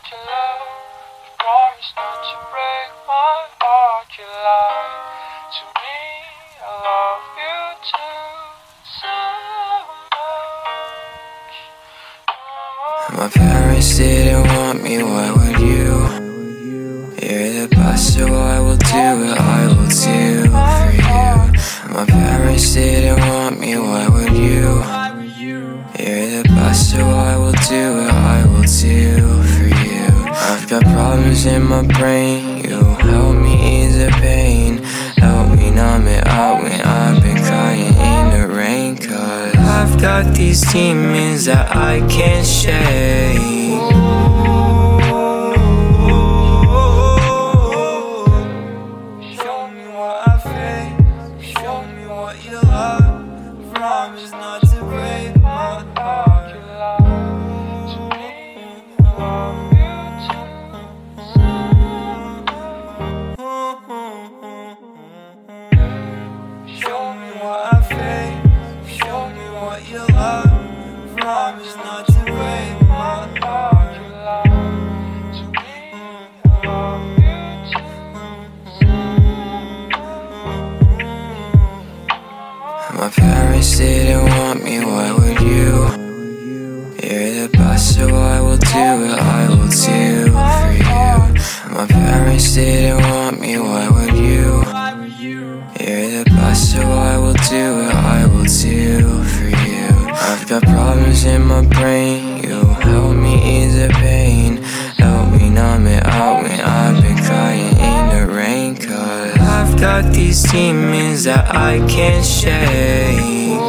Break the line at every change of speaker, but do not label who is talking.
your love. Promise not to break my heart. You lied to me. I love you too so much.
My parents didn't want me, why would you? You're the best, so I will do what I will do for you. My parents didn't want me, why would you? You're the best, so I will do what I will do for you. I've got problems in my brain, you help me ease the pain. Help me numb it out when I've been crying in the rain. Cause I've got these demons that I can't shake. Show me what I fake, show me what you love. Promise not to break my heart.
You lied to me. I love you too.
Show me what I fake, show me what you love. Promise not to break my heart.
You lied to me. I love you too.
My parents didn't want me, why would you? You're the best, so I will do what I will do for you. My parents didn't want me, why would you? You're the best, so I will do what I will do for you. I've got problems in my brain, you help me ease the pain. Help me numb it out when I've been crying in the rain. Cause I've got these demons that I can't shake.